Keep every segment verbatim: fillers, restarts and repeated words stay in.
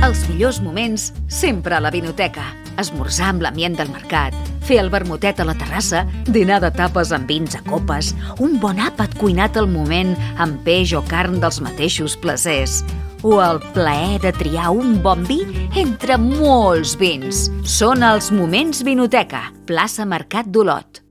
Els millors moments sempre a la vinoteca. Esmorzar amb l'ambient del mercat, fer el vermutet a la terrassa, dinar de tapes amb vins a copes, un bon àpat cuinat al moment amb peix o carn dels mateixos placers, o el plaer de triar un bon vi entre molts vins. Són els Moments Vinoteca, plaça Mercat d'Olot.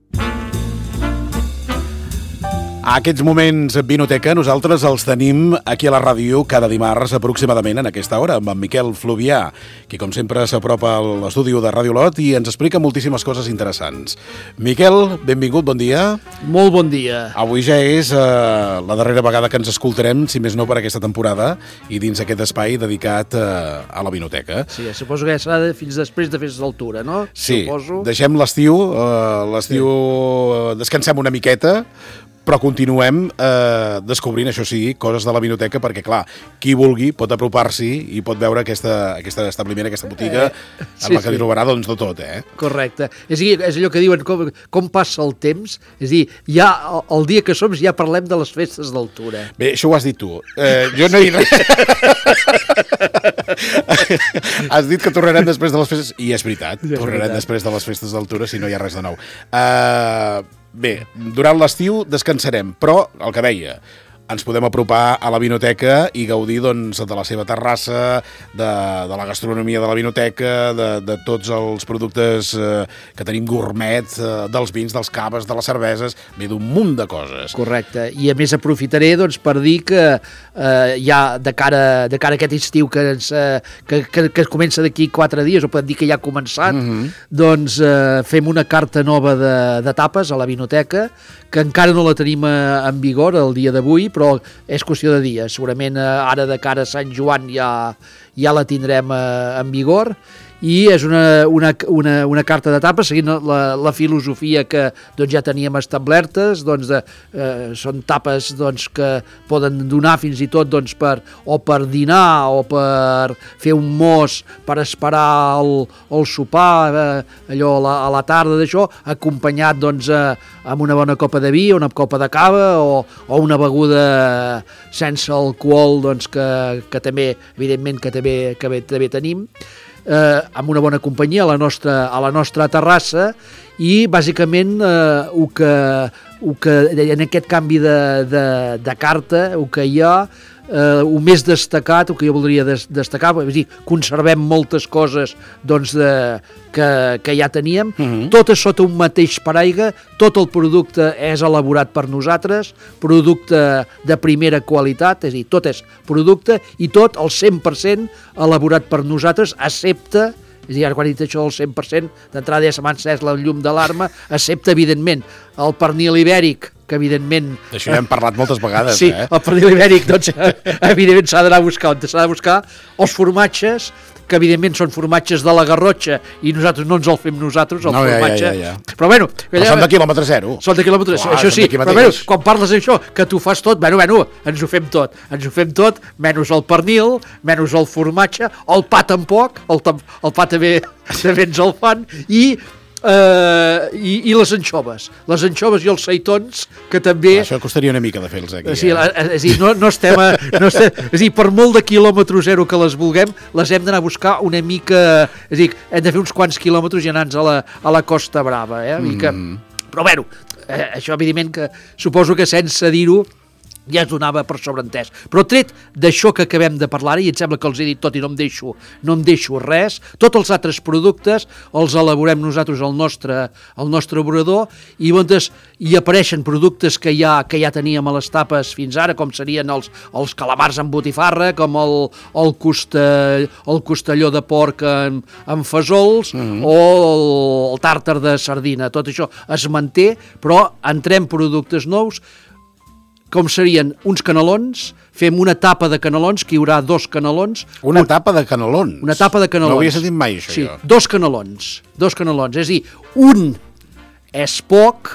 Aquests moments Vinoteca nosaltres els tenim aquí a la ràdio cada dimarts aproximadament en aquesta hora amb en Miquel Fluvià, que com sempre s'apropa a l'estudi de Ràdio Olot i ens explica moltíssimes coses interessants. Miquel, benvingut, bon dia. Molt bon dia. Avui ja és eh, la darrera vegada que ens escoltarem, si més no per aquesta temporada, i dins aquest espai dedicat eh, a la Vinoteca. Sí, suposo que serà de, fins després de Festes d'Altura, no? Sí, suposo. Deixem l'estiu, eh, l'estiu sí. Descansem una miqueta, però continuem eh, descobrint, això sí, coses de la vinoteca, perquè, clar, qui vulgui pot apropar-s'hi i pot veure aquesta, aquesta establiment, aquesta botiga, eh, sí, en la que sí. trobarà doncs, de tot, eh? Correcte. És, dir, és allò que diuen, com, com passa el temps, és a dir, ja, el, el dia que som ja parlem de les festes d'altura. Bé, això ho has dit tu. Eh, jo no hi res. Has dit que tornarem després de les festes, i és veritat, ja, tornarem veritat. després de les festes d'altura si no hi ha res de nou. Eh... Uh, Bé, durant l'estiu descansarem, però, el que deia, ens podem apropar a la vinoteca i gaudir doncs, de la seva terrassa, de, de la gastronomia de la vinoteca, de, de tots els productes eh, que tenim gourmet, eh, dels vins, dels caves, de les cerveses, bé, d'un munt de coses. Correcte, i a més aprofitaré doncs, per dir que eh, ja de cara, de cara a aquest estiu que, ens, eh, que, que, que comença d'aquí quatre dies, o podem dir que ja ha començat, mm-hmm. doncs eh, fem una carta nova de, de tapes a la vinoteca, que encara no la tenim en vigor el dia d'avui, però és qüestió de dies. Segurament ara de cara a Sant Joan ja, ja la tindrem en vigor, i és una, una, una, una carta de tapes seguint la, la filosofia que doncs, ja teníem establertes, doncs, de, eh, són tapes doncs, que poden donar fins i tot doncs, per, o per dinar o per fer un mos per esperar el, el sopar, eh, allò a la, a la tarda d'això, acompanyat doncs, eh, amb una bona copa de vi, una copa de cava o, o una beguda sense alcohol doncs, que, que també, evidentment, que també, que també tenim. Eh, amb una bona companyia a la nostra, a la nostra terrassa, i bàsicament eh, el que, el que en aquest canvi de, de, de carta el que hi ha, eh, el més destacat, el que jo voldria des, destacar, és dir, conservem moltes coses doncs, de, que, que ja teníem, mm-hmm. totes sota un mateix paraigua, tot el producte és elaborat per nosaltres, producte de primera qualitat, és a dir, tot és producte i tot el cent per cent elaborat per nosaltres, excepte, és a dir, quan he dit això del cent per cent, d'entrada ja se m'ha encès la llum d'alarma, excepte, evidentment, el pernil ibèric, que evidentment... D'això ja hem parlat moltes vegades, sí, eh? Sí, el pernil ibèric, doncs, evidentment s'ha d'anar a buscar, on s'ha de buscar els formatges, que evidentment són formatges de la Garrotxa, i nosaltres no ens el fem nosaltres, el no, formatge. Ja, ja, ja. Però bueno... Però són de quilòmetre zero. Són de quilòmetre zero, això sí. Però bueno, quan parles d'això, que tu fas tot, bueno, bueno, ens ho fem tot. Ens ho fem tot, menys el pernil, menys el formatge, el pa tampoc, el, el pa també, també ens el fan, i... Uh, i, i les anxoves les anxoves i els seitons que també... Això costaria una mica de fer-los aquí, sí, eh? És a dir, no, no estem, a, no estem és a dir, per molt de quilòmetre zero que les vulguem, les hem d'anar a buscar una mica, és a dir, hem de fer uns quants quilòmetres i anar-nos a la, a la Costa Brava, eh? Mm. Que, però bueno, eh, això evidentment que suposo que sense dir-ho ja es donava per sobreentès. Però tret d'això que acabem de parlar, i em sembla que els he dit tot i no em deixo, no em deixo res, tots els altres productes els elaborem nosaltres al nostre, al nostre obrador, i doncs hi apareixen productes que ja, que ja teníem a les tapes fins ara, com serien els, els calamars amb botifarra, com el, el, costa, el costelló de porc amb, amb fesols, mm-hmm. o el, el tàrtar de sardina. Tot això es manté, però entrem productes nous, com serien uns canelons, fem una tapa de canelons, que hi haurà dos canelons. Una un... tapa de canelons? Una tapa de canelons. No havia sentit mai, això, sí, jo. Dos canelons, dos canelons, és a dir, un és poc,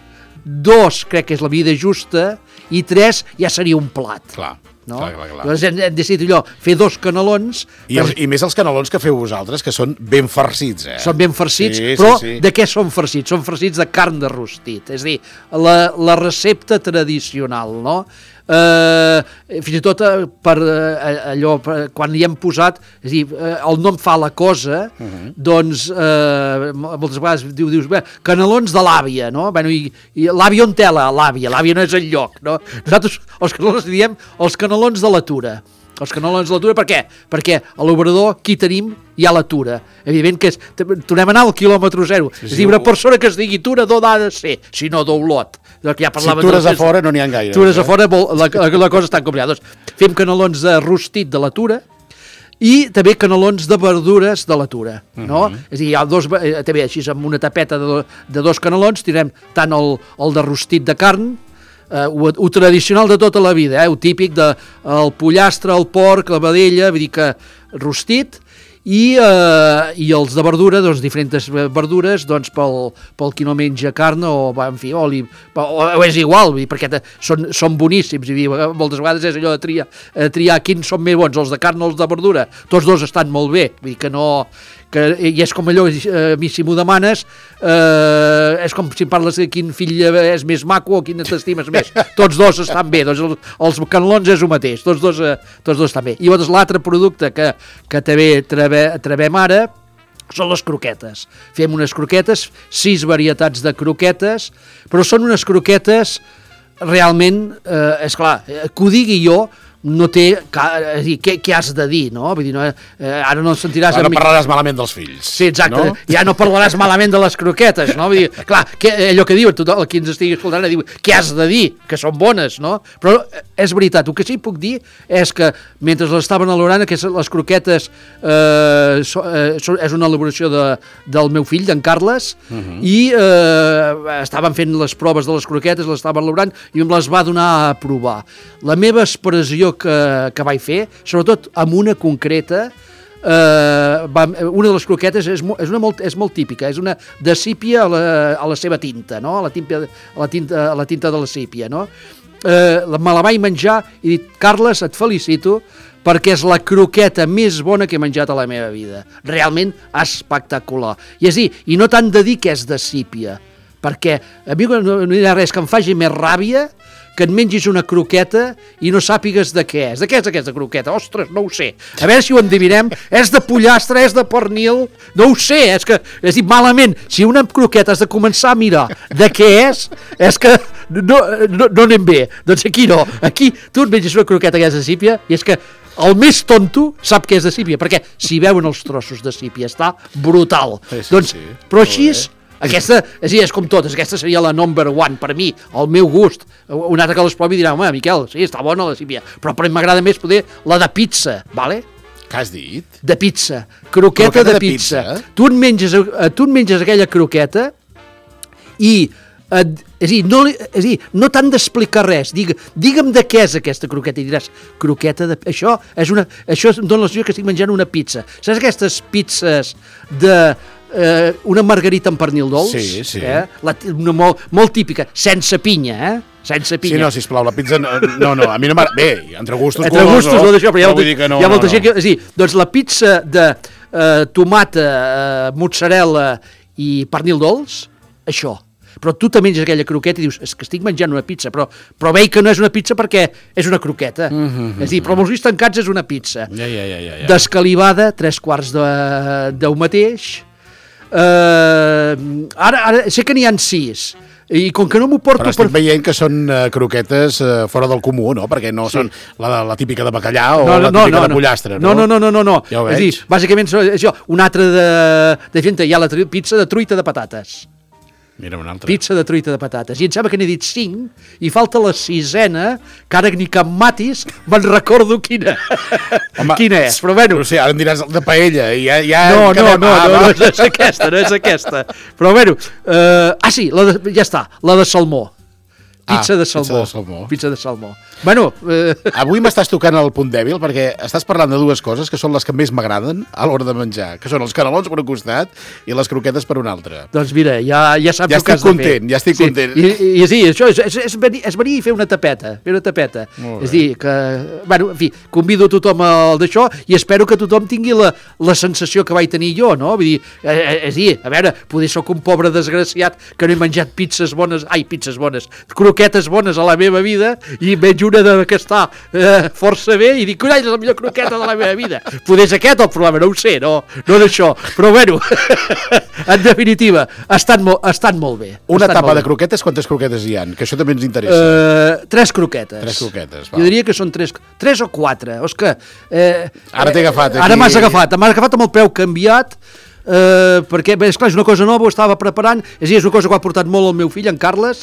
dos crec que és la mida justa, i tres ja seria un plat. Clar. No? Clar, clar, clar. Llavors hem, hem decidit allò, fer dos canelons. I, els, I més els canelons que feu vosaltres, que són ben farcits, eh? Són ben farcits, sí, però sí, sí. De què són farcits? Són farcits de carn de rostit, és a dir, la, la recepta tradicional, no? eh, fins i tot eh, per eh, allò, per, quan hi hem posat, és a dir, eh, el nom fa la cosa, uh -huh. doncs eh, moltes vegades diu, dius, bé, canelons de l'àvia, no? Bueno, i, i l'àvia on té l'àvia? L'àvia no és el lloc, no? Nosaltres els canelons diem els canelons de la Tura. Els canelons de la Tura, per què? Perquè a l'obrador, qui tenim, hi ha la Tura. Evident que és, tornem a anar al quilòmetre zero. Sí, sí, és a dir, una persona que es digui Tura d'on ha de ser, si no d'Olot. Ja si tures a fora no n'hi ha gaire. Tures eh? a fora, la, la, la cosa està complicada. Doncs fem canelons de rostit de la Tura i també canelons de verdures de la Tura, no? Uh -huh. És a dir, hi ha dos, també així amb una tapeta de, de dos canelons, tirem tant el, el de rostit de carn, Uh, ho, ho tradicional de tota la vida, eh? Ho típic de el pollastre, el porc, la vedella, vull dir que rostit, i, uh, i els de verdura, doncs diferents verdures, doncs pel, pel qui no menja carn o, en fi, oli, o, o és igual, vull dir, perquè te, són, són boníssims, vull dir, moltes vegades és allò de triar, eh, triar quins són més bons, els de carn o els de verdura, tots dos estan molt bé, vull dir que no... Que, i és com allò, a mi si m'ho demanes, eh, és com si parles de quin fill és més maco o quin t'estimes més. Tots dos estan bé, doncs els, els canelons és el mateix, tots dos, eh, tots dos estan bé. I llavors l'altre producte que, que també trebe, trebem ara són les croquetes. Fem unes croquetes, sis varietats de croquetes, però són unes croquetes realment, eh, esclar, que ho digui jo, no té, és a dir, què, què has de dir, no? Vull dir, no, eh, ara no sentiràs... Ara no parlaràs malament dels fills. Sí, exacte, no? Ja no parlaràs malament de les croquetes, no? Vull dir, clar, que, allò que diu, tothom, qui ens estigui escoltant, diu, què has de dir? Que són bones, no? Però és veritat, el que sí puc dir és que mentre les estaven elaborant, aquestes, les croquetes eh, so, eh, so, és una elaboració de, del meu fill, d'en Carles, uh -huh. i eh, estaven fent les proves de les croquetes, les estaven elaborant, i em les va donar a provar. La meva expressió que, que vaig fer, sobretot amb una concreta, eh, va, una de les croquetes és, és, una molt, és molt típica, és una de sípia a la, a la seva tinta, no? a, la tinta, a, la tinta, a la tinta de la sípia. No? Eh, me la vaig menjar i he dit, Carles, et felicito, perquè és la croqueta més bona que he menjat a la meva vida. Realment espectacular. I és dir, i no t'han de dir que és de sípia, perquè a mi no, no hi ha res que em faci més ràbia que et mengis una croqueta i no sàpigues de què és. De què és aquesta croqueta? Ostres, no ho sé. A veure si ho endevinem. És de pollastre, és de pernil? No ho sé, és que, és dir, malament, si una croqueta has de començar a mirar de què és, és que no, no, no anem bé. Doncs aquí no. Aquí tu et menges una croqueta que és de sípia i és que el més tonto sap què és de sípia, perquè si veuen els trossos de sípia està brutal. Sí, sí, doncs, sí. Però així és, aquesta, és, és com totes, aquesta seria la number one per mi, el meu gust. Un altre que les provi dirà, home, Miquel, sí, està bona la sípia, però per mi m'agrada més poder la de pizza, vale? Què has dit? De pizza, croqueta, croqueta de, de pizza. pizza. Tu et menges, tu et menges aquella croqueta i... Eh, és a dir, no, és a dir, no t'han d'explicar res. Digue, digue'm de què és aquesta croqueta i diràs, croqueta de... Això, és una, això em dona la sensació que estic menjant una pizza. Saps aquestes pizzas de... Eh, una margarita amb pernil dolç? Sí, sí. Eh? La, una molt, molt típica, sense pinya, eh? Sense pinya. Sí, no, sisplau, la pizza... No, no, no a mi no m'agrada... Bé, entre gustos... Entre colors, gustos, no, d'això, però hi ha, molta, no, hi ha molta no, gent no. que... Sí, doncs la pizza de eh, tomata, eh, mozzarella i pernil dolç, això. Però tu te menges aquella croqueta i dius, és que estic menjant una pizza, però, però veig que no és una pizza perquè és una croqueta. Mm -hmm. És a dir, però amb els ulls tancats és una pizza. Ja, ja, ja, ja, ja. Descalivada, tres quarts de, de mateix. Uh, ara, ara sé que n'hi ha sis, i com que no m'ho porto... Però estic per... veient que són uh, croquetes uh, fora del comú, no? Perquè no sí. són la, la típica de bacallà o no, no, la típica no, no, de pollastre, no? No, no, no, no, no. Ja ho veig. És dir, bàsicament és això, un altre de, de gent, hi ha la pizza de truita de patates. Mira, un altre. Pizza de truita de patates. I em sembla que n'he dit cinc, i falta la sisena, que ara ni que em matis, me'n recordo quina. Home, quina és, però bueno. No sé, ara em diràs de paella, i ja... ja no, no, no, no, no, no és aquesta, no és aquesta. Però bueno, uh, ah sí, la de, ja està, la de salmó. Pizza, ah, de salmó. pizza de salmó. Pizza de salmó. Bueno... Eh... Avui m'estàs tocant el punt dèbil perquè estàs parlant de dues coses que són les que més m'agraden a l'hora de menjar, que són els canelons per un costat i les croquetes per un altre. Doncs mira, ja, ja saps ja el que has content, de fer. Ja estic sí. content, ja estic content. I, i sí, això és, és, és, venir, és venir i fer una tapeta, fer una tapeta. És dir, que... Bueno, en fi, convido tothom al d'això i espero que tothom tingui la, la sensació que vaig tenir jo, no? Vull dir, és dir, a veure, potser sóc un pobre desgraciat que no he menjat pizzas bones, ai, pizzas bones, croquetes croquetes bones a la meva vida i veig una de, que està eh, força bé i dic, carai, és la millor croqueta de la meva vida. Poder és aquest el problema, no ho sé, no, no d'això. Però bueno, en definitiva, estan, mo estan molt bé. Una tapa de croquetes, quantes croquetes hi ha? Que això també ens interessa. Uh, tres croquetes. Tres croquetes, val. Jo diria que són tres, tres o quatre. O és que, eh, ara t'he agafat aquí. Ara m'has agafat, m'has agafat amb el preu canviat. Uh, perquè, bé, esclar, és una cosa nova, ho estava preparant, és, dir, és una cosa que ha portat molt el meu fill, en Carles,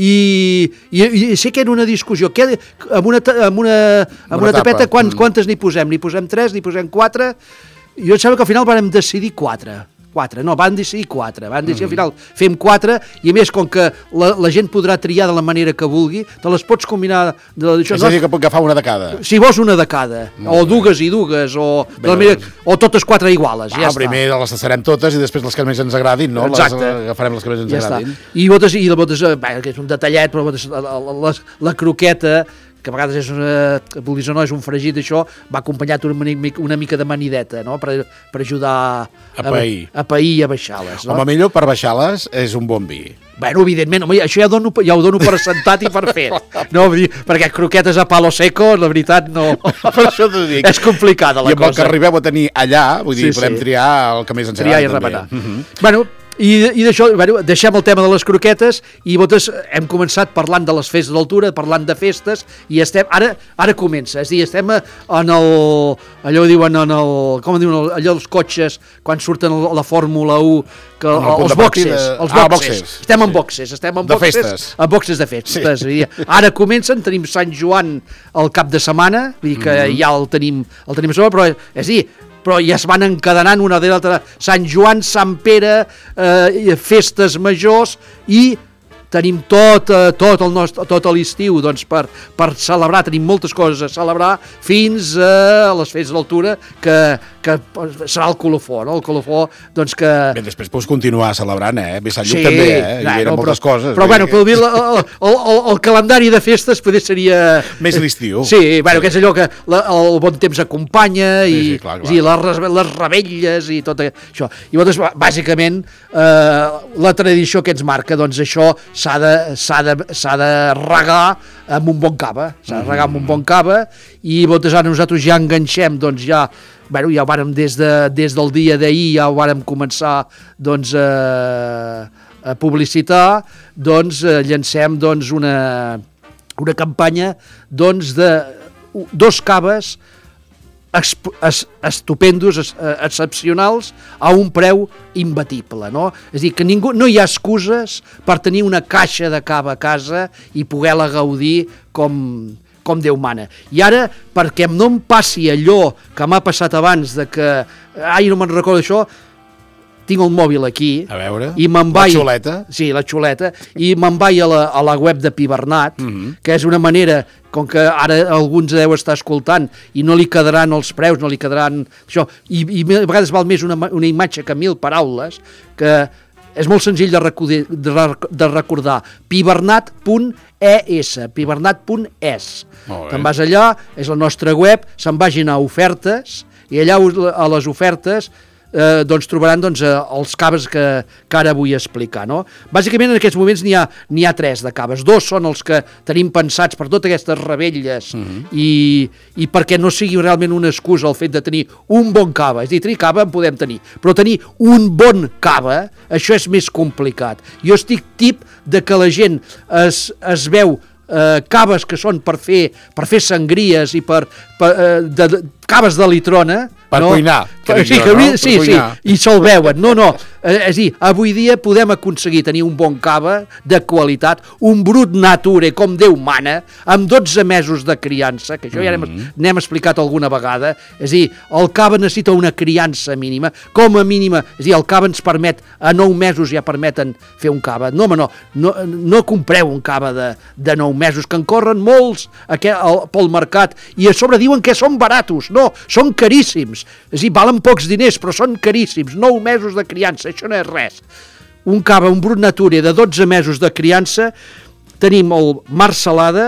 i, i, i sé que era una discussió, que amb una, amb una, amb una, una tapeta, quant, quantes n'hi posem? N'hi posem tres, n'hi posem quatre? Jo em sembla que al final vam decidir quatre. Quatre, no, van decidir quatre, van decidir, mm. al final fem quatre, i a més, com que la, la gent podrà triar de la manera que vulgui, te les pots combinar... De, això, és a dir, que pot agafar una de cada. Si vols una de cada, mm. o dues i dues, o, de la manera, o totes quatre iguales, ah, ja està. Primer les tastarem totes i després les que més ens agradin, no? Exacte. Les agafarem les que més ens ja agradin. Està. I botes, i de botes, bé, que és un detallet, però botes, la, la, la, la croqueta, que a vegades és una, vulguis o no, és un fregit, això, va acompanyat una, una mica de manideta, no?, per, per ajudar a pair. A, a pair i a baixar-les. No? Home, millor per baixar-les és un bon vi. Bueno, evidentment, home, això ja, dono, ja ho dono per assentat i per fet. No, vull dir, perquè croquetes a palo seco, la veritat, no. Per això t'ho dic. És complicada la cosa. I amb el que arribem a tenir allà, vull dir, sí, podem sí. triar el que més ens agrada. Triar i remenar. Uh -huh. Bueno, I, i d'això, bueno, deixem el tema de les croquetes i votes, hem començat parlant de les festes d'altura, parlant de festes, i estem, ara, ara comença, és a dir, estem en el, allò diuen, en el, com diuen, allò dels cotxes, quan surten a la Fórmula u, que el, els boxes, de... els boxes. Ah, boxes, estem en boxes, estem en de boxes, festes. en boxes de festes, sí. dir, ara comencen, tenim Sant Joan el cap de setmana, vull dir que mm-hmm. ja el tenim, el tenim a sobre, però, és a dir, però ja es van encadenant una de l'altra, Sant Joan, Sant Pere, eh, festes majors, i tenim tot, eh, tot el nostre, tot l'estiu doncs, per, per celebrar, tenim moltes coses a celebrar, fins a les festes d'altura, que, que serà el colofó, no? El colofó, doncs que... Bé, després pots continuar celebrant, eh? Bé, Sant Lluc sí, també, eh? Hi eren no, moltes però, coses. Però, bueno, el, el, el, el calendari de festes potser seria... Més l'estiu. Sí, bueno, sí. Que és allò que la, el bon temps acompanya, i, sí, sí, clar, clar. i les, les rebelles i tot això. I doncs, bàsicament, eh, la tradició que ens marca, doncs això s'ha de, s'ha de, s'ha de regar amb un bon cava, s'ha de regar amb un bon cava, i doncs ara nosaltres ja enganxem, doncs ja, bueno, ja ho vàrem des, de, des del dia d'ahir, ja ho vàrem començar, doncs, a, a publicitar, doncs llancem, doncs, una, una campanya, doncs, de dos caves estupendos, excepcionals, a un preu imbatible, no? És a dir, que ningú, no hi ha excuses per tenir una caixa de cava a casa i poder-la gaudir com, com Déu mana. I ara, perquè no em passi allò que m'ha passat abans, de que, ai, no me'n recordo això, tinc el mòbil aquí, a veure, i me'n vaig, la xuleta. Sí, la xuleta, i me'n vaig a la, a la web de Pibernat, mm-hmm. que és una manera, com que ara alguns deu estar escoltant i no li quedaran els preus, no li quedaran això, i, i a vegades val més una, una imatge que mil paraules, que és molt senzill de, recordar, de recordar, pibernat punt es, pibernat punt es. Te'n vas allà, és la nostra web, se'n vagin a ofertes, i allà a les ofertes Eh, doncs trobaran doncs, eh, els caves que, que ara vull explicar, no? Bàsicament en aquests moments n'hi ha, n'hi ha tres de caves, dos són els que tenim pensats per totes aquestes rebelles, mm-hmm. i, i perquè no sigui realment una excusa el fet de tenir un bon cava, és a dir, tenir cava en podem tenir, però tenir un bon cava, això és més complicat. Jo estic tip de que la gent es, es veu eh, caves que són per fer, per fer sangries i per, per eh, de, de, caves de litrona, per no? cuinar. Sí, jo, no? sí, sí, i se'l veuen. No, no, és a dir, avui dia podem aconseguir tenir un bon cava de qualitat, un brut nature, com Déu mana, amb dotze mesos de criança, que això ja n'hem, n'hem explicat alguna vegada, és a dir, el cava necessita una criança mínima, com a mínima, és a dir, el cava ens permet, a nou mesos ja permeten fer un cava. No, home, no, no, no compreu un cava de, de nou mesos, que en corren molts aquel, el, pel mercat, i a sobre diuen que són baratos. No, són caríssims. És a dir, valen pocs diners, però són caríssims. nou mesos de criança, això no és res. Un cava, un brut nature de dotze mesos de criança, tenim el mar salada,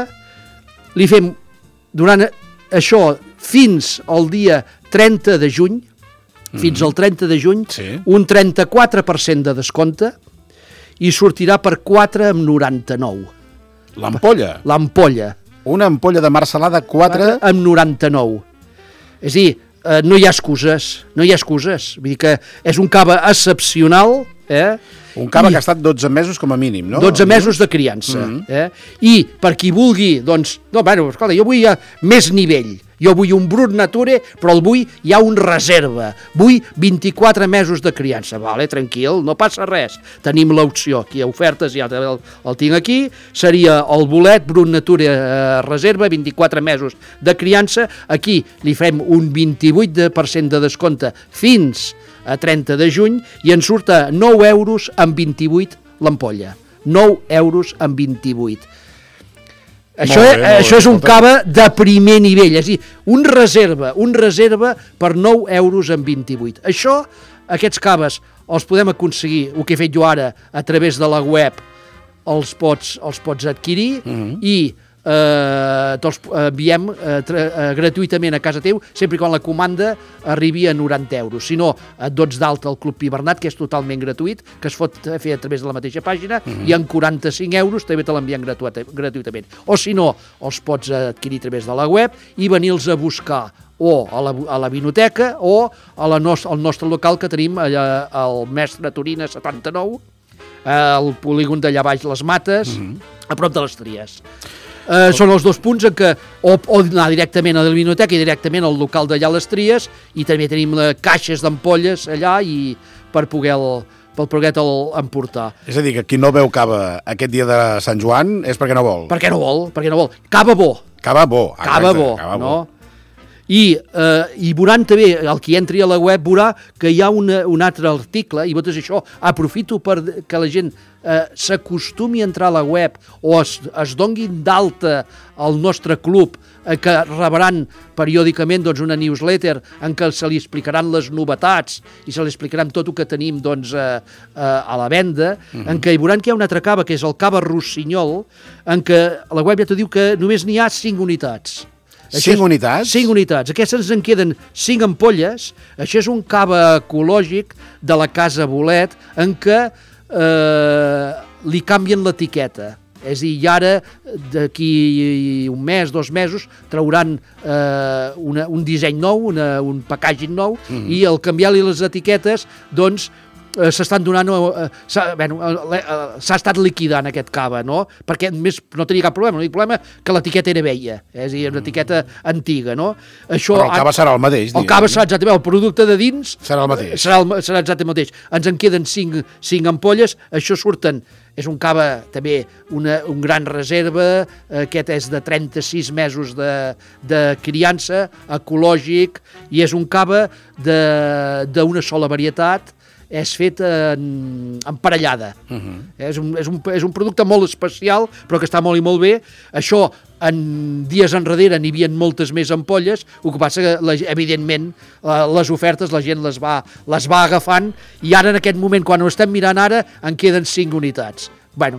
li fem durant això fins al dia trenta de juny, mm. fins al trenta de juny, sí. Un trenta-quatre per cent de descompte, i sortirà per quatre coma noranta-nou. L'ampolla? L'ampolla. Una ampolla de mar salada quatre... Amb noranta-nou. És a dir, eh, no hi ha excuses, no hi ha excuses. Vull dir que és un cava excepcional, eh? Un cava I... que ha estat dotze mesos com a mínim, no? dotze mesos de criança. Mm-hmm. eh? I per qui vulgui, doncs, no, bueno, escolta, jo vull uh, més nivell. Jo vull un brut nature, però el vull hi ha un reserva. Vull vint-i-quatre mesos de criança. Vale, tranquil, no passa res. Tenim l'opció. Aquí a ofertes ja el, el tinc aquí. Seria el bolet, brut nature eh, reserva, vint-i-quatre mesos de criança. Aquí li fem un vint-i-vuit per cent de descompte fins a trenta de juny i ens surt a nou euros amb vint-i-vuit l'ampolla. nou euros amb vint-i-vuit. Això, bé, això és un cava de primer nivell, és a dir, un reserva, un reserva per nou euros amb vint-i-vuit. Això, aquests caves, els podem aconseguir, el que he fet jo ara, a través de la web, els pots, els pots adquirir mm-hmm. i eh, te'ls enviem eh, eh, gratuïtament a casa teu, sempre quan la comanda arribi a noranta euros. Si no, et dots d'alta al Club Pibernat, que és totalment gratuït, que es pot fer a través de la mateixa pàgina, mm-hmm. i en quaranta-cinc euros també te l'enviem gratuïtament. O si no, els pots adquirir a través de la web i venir-los a buscar o a la, a la vinoteca o a la nos, al nostre local que tenim allà, al Mestre Torina setanta-nou, al polígon d'allà baix les Mates, mm-hmm. a prop de les Tries. Uh, són els dos punts en què o, o anar directament a la biblioteca i directament al local d'allà a les Tries, i també tenim uh, caixes d'ampolles allà i per poder per poder-te'l emportar. És a dir, que qui no veu cava aquest dia de Sant Joan és perquè no vol. Perquè no vol, perquè no vol. Cava bo. Cava bo. Ah, cava bo, cava no? Bo. I, eh, i veuran també, el qui entri a la web veurà que hi ha una, un altre article, i votes això, aprofito per que la gent eh, s'acostumi a entrar a la web o es, es donguin d'alta al nostre club, eh, que rebran periòdicament doncs, una newsletter en què se li explicaran les novetats i se li explicaran tot el que tenim doncs, eh, eh, a la venda, mm-hmm. en què hi veuran que hi ha un altre cava, que és el cava Rossinyol, en què la web ja t'ho diu que només n'hi ha cinc unitats. Cinc unitats? Cinc unitats. Aquestes en queden cinc ampolles. Això és un cava ecològic de la Casa Bolet en què eh, li canvien l'etiqueta. És a dir, i ara, d'aquí un mes, dos mesos, trauran eh, una, un disseny nou, una, un packaging nou, mm. i al canviar-li les etiquetes, doncs, eh, s'estan donant... Eh, s'ha, bueno, eh, s'ha estat liquidant aquest cava, no? Perquè més no tenia cap problema, l'únic problema que l'etiqueta era vella, eh? És a dir, una etiqueta antiga, no? Això, però el cava serà el mateix. El cava serà exactament, el producte de dins... Serà el mateix. Serà, el, serà exactament el mateix. Ens en queden cinc, cinc ampolles, això surten... És un cava també una, un gran reserva, aquest és de trenta-sis mesos de, de criança, ecològic, i és un cava d'una sola varietat, és fet en, emparellada. Uh-huh. és, un, és, un, és un producte molt especial, però que està molt i molt bé. Això, en dies enrere n'hi havia moltes més ampolles, el que passa que, la, evidentment, les ofertes la gent les va, les va agafant, i ara en aquest moment, quan ho estem mirant ara, en queden cinc unitats. Bueno,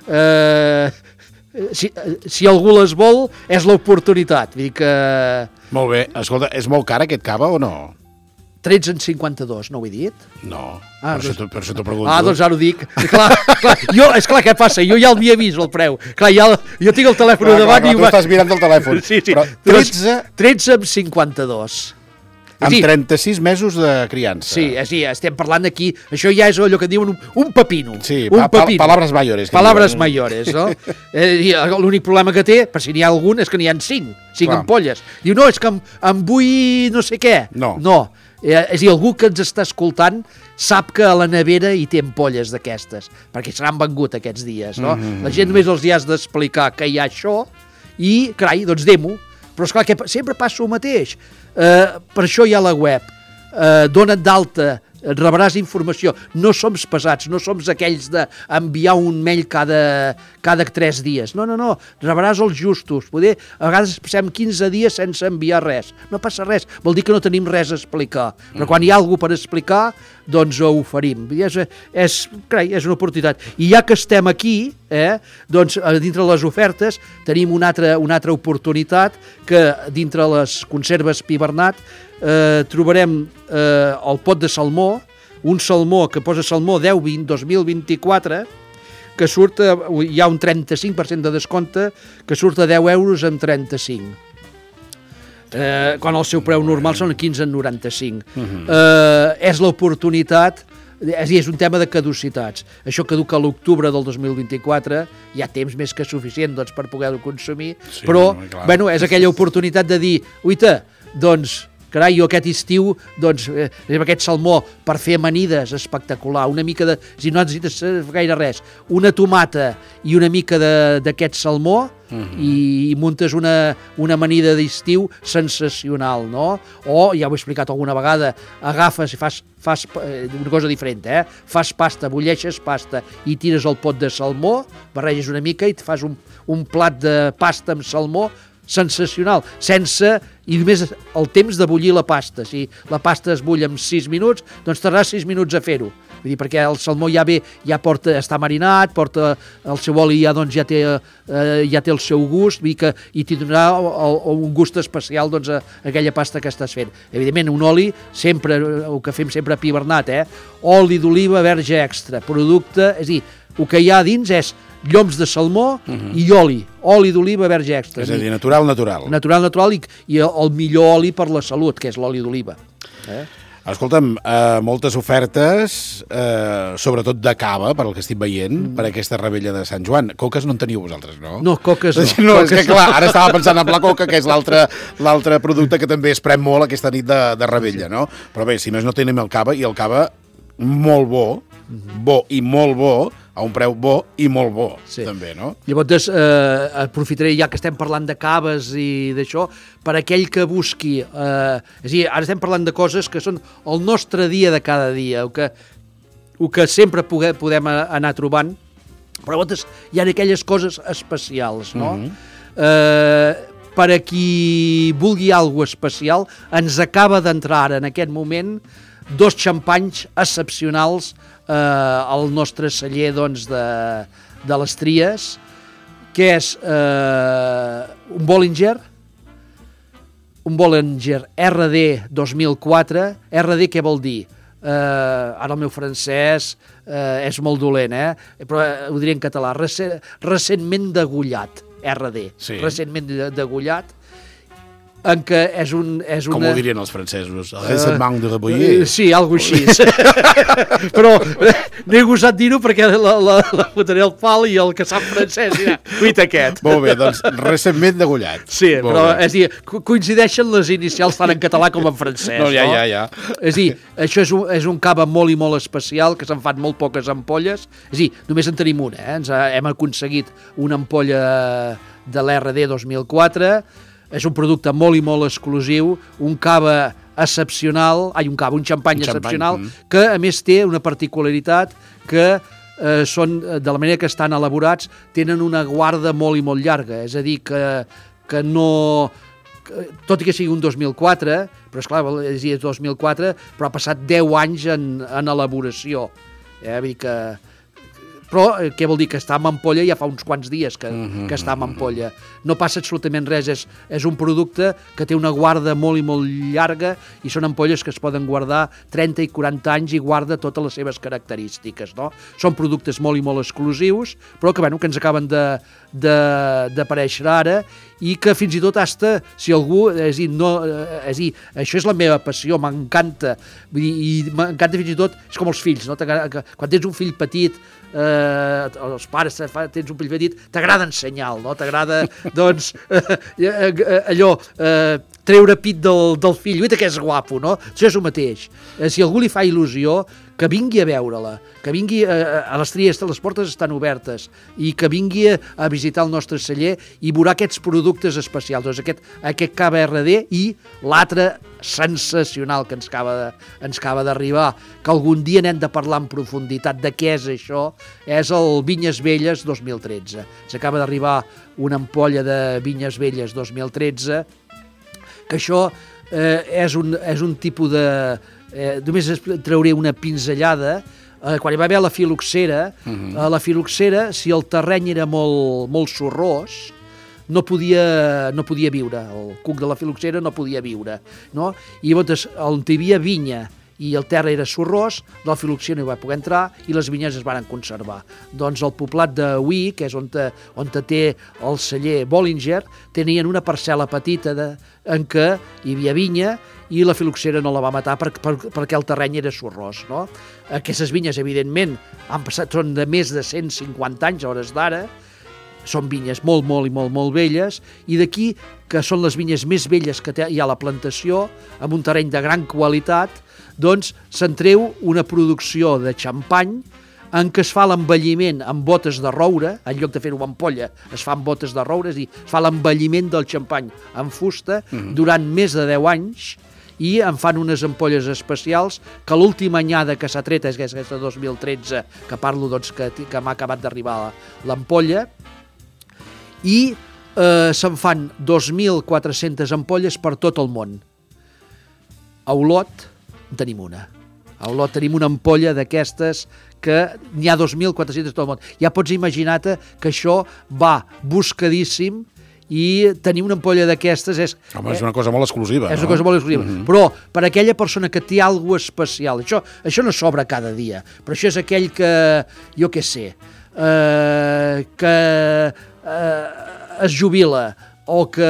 eh, si, si algú les vol, és l'oportunitat. Vull dir que... Molt bé. Escolta, és molt car aquest cava o no? tretze coma cinquanta-dos, no ho he dit? No, ah, per, doncs, això t'ho pregunto. Ah, doncs ara ho dic. Clar, clar, jo, esclar, què passa? Jo ja l'havia vist, el preu. Clar, ja, jo tinc el telèfon clar, davant clar, clar, i... Tu va... estàs mirant el telèfon. Sí, sí. Però tretze... tretze coma cinquanta-dos. Amb sí. trenta-sis mesos de criança. Sí, sí, estem parlant aquí... Això ja és allò que diuen un, un pepino. Sí, un pa, pepino. Palabras mayores. Palabras diuen. mayores, no? eh, L'únic problema que té, per si n'hi ha algun, és que n'hi ha cinc, cinc clar. ampolles. Diu, no, és que em, em vull no sé què. No. No. Eh, és a dir, algú que ens està escoltant sap que a la nevera hi té ampolles d'aquestes, perquè se n'han vengut aquests dies, no? Mm-hmm. La gent només els hi has d'explicar que hi ha això i, carai, doncs demo. Però esclar, que sempre passa el mateix. Eh, per això hi ha la web. Eh, dona't d'alta, rebràs informació. No som pesats, no som aquells d'enviar un mail cada, cada tres dies. No, no, no, rebràs els justos. Poder, a vegades passem quinze dies sense enviar res. No passa res, vol dir que no tenim res a explicar. Però quan hi ha alguna per explicar, doncs ho oferim. És, és, carai, és una oportunitat. I ja que estem aquí, eh, doncs dintre les ofertes tenim una altra, una altra oportunitat que dintre les conserves Pibernat eh, trobarem eh, el pot de salmó, un salmó que posa salmó deu vint dos mil vint-i-quatre, que surt, a, hi ha un trenta-cinc per cent de descompte, que surt a deu euros amb trenta-cinc. Eh, quan el seu preu normal són quinze coma noranta-cinc. Uh-huh. Eh, és l'oportunitat, és a dir, és un tema de caducitats. Això caduca a l'octubre del dos mil vint-i-quatre, hi ha temps més que suficient doncs, per poder-ho consumir, sí, però no, bueno, és aquella oportunitat de dir, uita, doncs, carai, jo aquest estiu, doncs, eh, aquest salmó per fer amanides, espectacular, una mica de... Si no necessites gaire res, una tomata i una mica d'aquest salmó, uh-huh. i, i muntes una, una amanida d'estiu sensacional, no? O, ja ho he explicat alguna vegada, agafes i fas, fas eh, una cosa diferent, eh? Fas pasta, bulleixes pasta i tires el pot de salmó, barreges una mica i et fas un, un plat de pasta amb salmó sensacional, sense, i només el temps de bullir la pasta. Si la pasta es bull en sis minuts, doncs tardarà sis minuts a fer-ho. Vull dir, perquè el salmó ja ve, ja porta, està marinat, porta el seu oli, ja, doncs, ja, té, eh, ja té el seu gust, vull dir que, i t'hi donarà el, el, un gust especial doncs, a, a aquella pasta que estàs fent. Evidentment, un oli, sempre, el que fem sempre a Pi Bernat, eh? Oli d'oliva verge extra, producte, és a dir, el que hi ha dins és lloms de salmó uh-huh. i oli, oli d'oliva verge extra. És a dir, natural, natural. Natural, natural i, i el millor oli per la salut, que és l'oli d'oliva. Eh? Escolta'm, eh, moltes ofertes, eh, sobretot de cava, per el que estic veient, mm. per aquesta rebella de Sant Joan. Coques no en teniu vosaltres, no? No, coques no. No, coques és que clar, ara estava pensant en la coca, que és l'altre producte que també es pren molt aquesta nit de, de rebella, no? Però bé, si més no tenim el cava, i el cava molt bo, bo i molt bo, a un preu bo i molt bo, sí. també, no? Llavors, eh, aprofitaré, ja que estem parlant de caves i d'això, per aquell que busqui... Eh, és a dir, ara estem parlant de coses que són el nostre dia de cada dia, el que, el que sempre poder, podem anar trobant, però llavors hi ha aquelles coses especials, no? Mm-hmm. eh, per a qui vulgui alguna cosa especial, ens acaba d'entrar en aquest moment dos xampanys excepcionals eh, al nostre celler doncs, de, de les Tries, que és eh, un Bollinger, un Bollinger R D dos mil quatre. R D què vol dir? Eh, ara el meu francès eh, és molt dolent, eh? Però ho diré en català, Recent, recentment degullat, R D, sí. recentment degullat, en què és un... És una... Com ho dirien els francesos? Recentment de Rebouiller? Uh, sí, alguna cosa així. Però no he gosat dir-ho perquè la, la, la fotré el pal i el que sap francès dirà, cuit aquest. Molt bé, doncs recentment degullat. Sí, Molt però bé. és dir, coincideixen les inicials tant en català com en francès. No, ja, no? ja, ja. És dir, això és un, és un cava molt i molt especial, que se'n fan molt poques ampolles. És dir, només en tenim una, eh? Ens ha, hem aconseguit una ampolla de l'R D dos mil quatre. És un producte molt i molt exclusiu, un cava excepcional, ai, un cava, un xampany un excepcional, xampany. que a més té una particularitat que eh, són, de la manera que estan elaborats, tenen una guarda molt i molt llarga, és a dir, que, que no... Que, tot i que sigui un dos mil quatre, però esclar, és a dir, dos mil quatre, però ha passat deu anys en, en elaboració. Eh? Vull dir que... Però eh, què vol dir? Que està en ampolla ja fa uns quants dies que, mm-hmm. que està en ampolla. No passa absolutament res, és, és un producte que té una guarda molt i molt llarga i són ampolles que es poden guardar trenta i quaranta anys i guarda totes les seves característiques, no? Són productes molt i molt exclusius, però que, bueno, que ens acaben d'aparèixer ara i que fins i tot hasta, si algú, és a dir, no, és a dir, això és la meva passió, m'encanta, i m'encanta fins i tot, és com els fills, no? Quan tens un fill petit, eh, els pares, tens un fill petit, t'agrada ensenyar-lo, no? T'agrada, doncs, eh, allò, eh, treure pit del, del fill, uita que és guapo, no? Això és el mateix. Eh, si algú li fa il·lusió, que vingui a veure-la, que vingui a, a les Tries, les portes estan obertes, i que vingui a, a visitar el nostre celler i veurà aquests productes especials, doncs aquest, aquest cava R D i l'altre sensacional que ens acaba, de, ens acaba d'arribar, que algun dia n'hem de parlar en profunditat de què és això, és el Vinyes Velles dos mil tretze. S'acaba d'arribar una ampolla de Vinyes Velles dos mil tretze, que això eh, és, un, és un tipus de... Eh, només trauré una pinzellada. Eh, quan hi va haver la filoxera, uh-huh. eh, la filoxera, si el terreny era molt, molt sorrós, no podia, no podia viure. El cuc de la filoxera no podia viure. No? I llavors, on hi havia vinya i el terra era sorrós, la filoxera no hi va poder entrar i les vinyes es van conservar. Doncs el poblat de Hui, que és on, te, on te té el celler Bollinger, tenien una parcel·la petita de, en què hi havia vinya i la filoxera no la va matar per, per, perquè el terreny era sorrós. No? Aquestes vinyes, evidentment, han passat, són de més de cent cinquanta anys a hores d'ara, són vinyes molt, molt i molt, molt velles, i d'aquí, que són les vinyes més velles que hi ha a la plantació, amb un terreny de gran qualitat, doncs se'n treu una producció de xampany en què es fa l'envelliment amb botes de roure, en lloc de fer-ho amb ampolla, es fa amb botes de roure, és a dir, es fa l'envelliment del xampany amb fusta mm-hmm. durant més de deu anys, i en fan unes ampolles especials que l'última anyada que s'ha tret és aquesta dos mil tretze, que parlo doncs, que, que m'ha acabat d'arribar l'ampolla, i eh, se'n fan dos mil quatre-centes ampolles per tot el món. A Olot en tenim una. A Olot tenim una ampolla d'aquestes que n'hi ha dos mil quatre-centes tot el món. Ja pots imaginar-te que això va buscadíssim i tenir una ampolla d'aquestes és... Home, és una cosa molt exclusiva, és no? una cosa molt exclusiva. Mm-hmm. Però per aquella persona que té alguna cosa especial, això, això no s'obre cada dia, però això és aquell que, jo què sé, eh, que eh, es jubila o que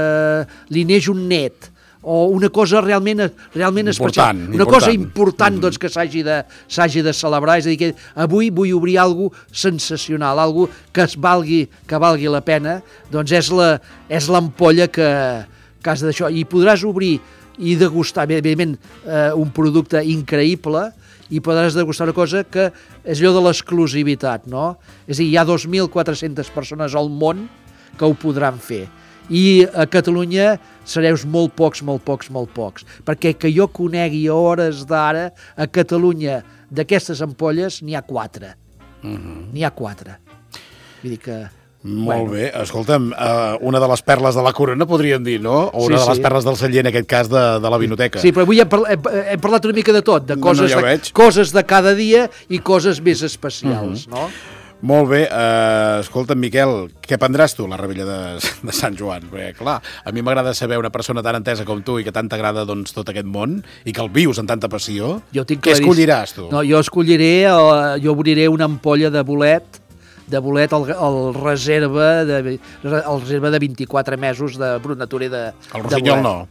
li neix un net o una cosa realment, realment important, especial, una important. cosa important doncs, que s'hagi de, s'hagi de celebrar, és a dir, que avui vull obrir alguna cosa sensacional, alguna cosa que es valgui, que valgui la pena, doncs és la, és l'ampolla que, que has d'això, i podràs obrir i degustar, evidentment, eh, un producte increïble, i podràs degustar una cosa que és allò de l'exclusivitat, no? És a dir, hi ha dos mil quatre-centes persones al món que ho podran fer. I a Catalunya sereus molt pocs, molt pocs, molt pocs. Perquè que jo conegui a hores d'ara, a Catalunya, d'aquestes ampolles, n'hi ha quatre. Mm-hmm. N'hi ha quatre. Vull dir que... Molt bueno. bé. Escolta'm, uh, una de les perles de la corona, podríem dir, no? O una sí, de les sí. perles del celler, en aquest cas, de, de la vinoteca. Sí, però avui hem, parla, hem, hem parlat una mica de tot, de coses, no, no, ja de, coses de cada dia i coses més especials, mm-hmm. no? Molt bé, uh, escolta'm, Miquel, què prendràs tu, la rebella de, de Sant Joan? Perquè, clar, a mi m'agrada saber una persona tan entesa com tu i que tant t'agrada doncs, tot aquest món i que el vius amb tanta passió. Jo tinc què escolliràs, tu? No, jo escolliré, uh, jo obriré una ampolla de bolet, de bolet el, el, reserva de, el reserva de vint-i-quatre mesos de Brut Nature de El rossinyol no?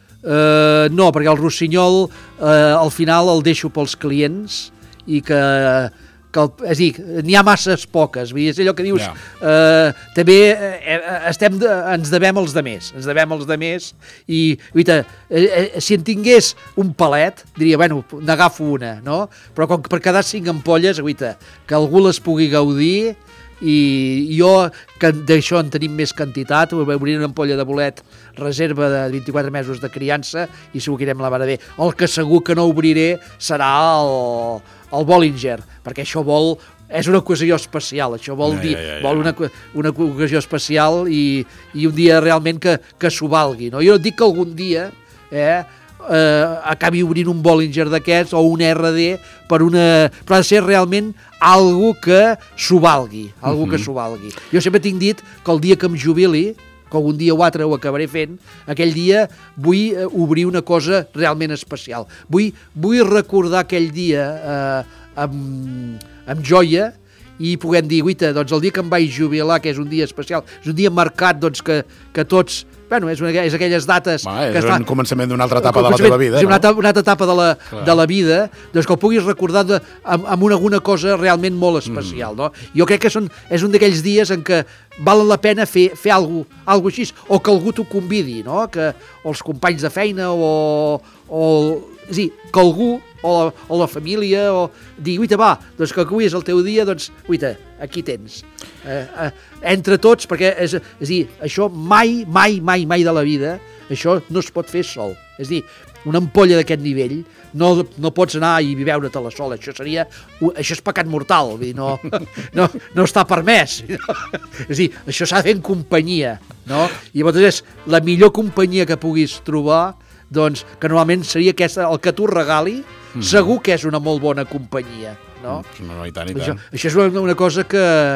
Uh, no, perquè el rossinyol uh, al final el deixo pels clients i que... que el, és a dir, n'hi ha masses poques, vull dir, és allò que dius, yeah. eh, també eh, estem de, ens devem els de més, ens devem els de més, i, guaita, eh, eh, si en tingués un palet, diria, bueno, n'agafo una, no? Però com que per quedar cinc ampolles, guaita, que algú les pugui gaudir, i jo, que d'això en tenim més quantitat, obriré una ampolla de bolet reserva de vint-i-quatre mesos de criança i segur que irem la mare bé. El que segur que no obriré serà el, el Bollinger, perquè això vol, és una ocasió especial, això vol ja, dir, ja, ja, ja. vol una, una ocasió especial i, i un dia realment que, que s'ho valgui, no? Jo dic que algun dia, eh, eh, acabi obrint un Bollinger d'aquests o un R D per una... però ha de ser realment algo que s'ho valgui, algo uh-huh. que s'ho valgui. Jo sempre tinc dit que el dia que em jubili, que algun dia o altre ho acabaré fent, aquell dia vull eh, obrir una cosa realment especial. Vull, vull recordar aquell dia eh, amb, amb joia i puguem dir, guita, doncs el dia que em vaig jubilar, que és un dia especial, és un dia marcat doncs, que, que tots... Bueno, és, una, és aquelles dates... Va, és que un fa, començament d'una altra etapa de la teva vida, és una, no? una altra etapa de la, de la vida, doncs que el puguis recordar de, amb, amb una, alguna cosa realment molt especial, mm. no? Jo crec que són, és un d'aquells dies en què val la pena fer, fer alguna cosa, alguna cosa així, o que algú t'ho convidi, no? Que, o els companys de feina, o... o és a dir, que algú, o la, o la família, o dir, uita, va, doncs que avui és el teu dia, doncs, uita, aquí tens. Eh, eh, entre tots, perquè és, és a dir, això mai, mai, mai, mai de la vida, això no es pot fer sol. És a dir, una ampolla d'aquest nivell, no, no pots anar i beure-te-la sola, això seria, això és pecat mortal, vull dir, no, no, no està permès. No? És a dir, això s'ha de fer en companyia, no? I llavors és la millor companyia que puguis trobar, doncs, que normalment seria aquesta, el que tu regali, mm. segur que és una molt bona companyia, no? No, no, i tant, i tant. Això, això és una, una cosa que,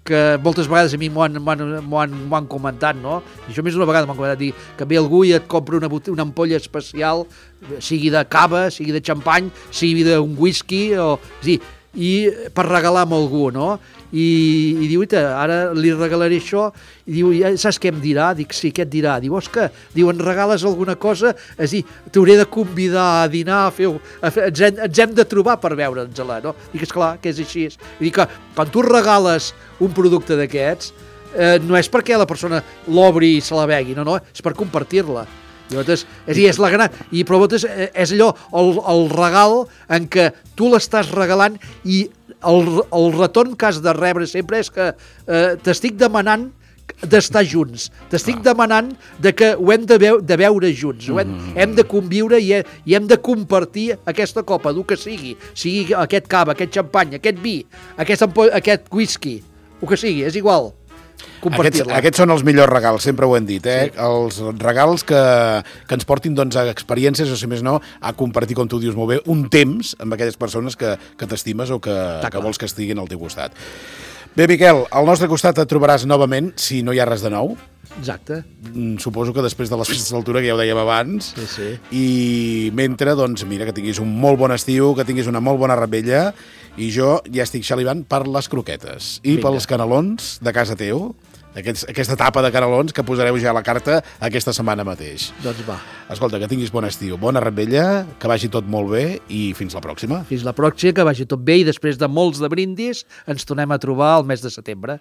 que moltes vegades a mi m'ho han, m'ho han, m'ho han, m'ho han comentat, no? I això més d'una vegada m'han comentat, dir, que ve algú i et compra una, una ampolla especial, sigui de cava, sigui de xampany, sigui d'un whisky, o, és dir, i per regalar a algú, no? I, i diu, ara li regalaré això, i diu, saps què em dirà? Dic, sí, què et dirà? Diu, osca, diu, em regales alguna cosa? És a dir, t'hauré de convidar a dinar, a fer, a fer, ens, hem, ens hem de trobar per veure'ns-la, no? Dic, esclar, que és així. I dic que quan tu regales un producte d'aquests, eh, no és perquè la persona l'obri i se la begui, no, no, és per compartir-la. I llavors, és, és la gran... I però llavors és allò, el, el regal en què tu l'estàs regalant i el, el retorn que has de rebre sempre és que eh, t'estic demanant d'estar junts, t'estic ah. demanant de que ho hem de, veu, de veure junts, ho hem, mm. hem de conviure i, he, i hem de compartir aquesta copa, el que sigui, sigui aquest cava, aquest xampany, aquest vi, aquest, aquest whisky, el que sigui, és igual. Aquests, aquests són els millors regals, sempre ho hem dit, eh? Sí. Els regals que, que ens portin doncs, a experiències, o si més no, a compartir, com tu dius molt bé, un temps amb aquelles persones que, que t'estimes o que, que vols que estiguin al teu costat. Bé, Miquel, al nostre costat et trobaràs novament, si no hi ha res de nou. Exacte. Suposo que després de les festes d'altura, que ja ho dèiem abans, sí, sí. I mentre, doncs, mira, que tinguis un molt bon estiu, que tinguis una molt bona revetlla, i jo ja estic xalivant per les croquetes i Vinga. Pels canelons de casa teu. Aquests, aquesta tapa de canelons que posareu ja a la carta aquesta setmana mateix. Doncs va. Escolta, que tinguis bon estiu, bona revetlla, que vagi tot molt bé i fins la pròxima. Fins la pròxima, que vagi tot bé i després de molts de brindis ens tornem a trobar al mes de setembre.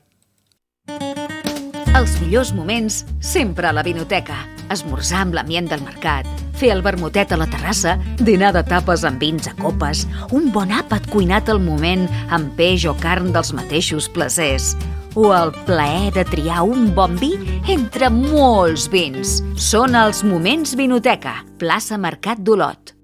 Els millors moments sempre a la vinoteca. Esmorzar amb l'ambient del mercat, fer el vermutet a la terrassa, dinar de tapes amb vins a copes, un bon àpat cuinat al moment amb peix o carn dels mateixos placers, o el plaer de triar un bon vi entre molts vins. Són els moments vinoteca, plaça Mercat d'Olot.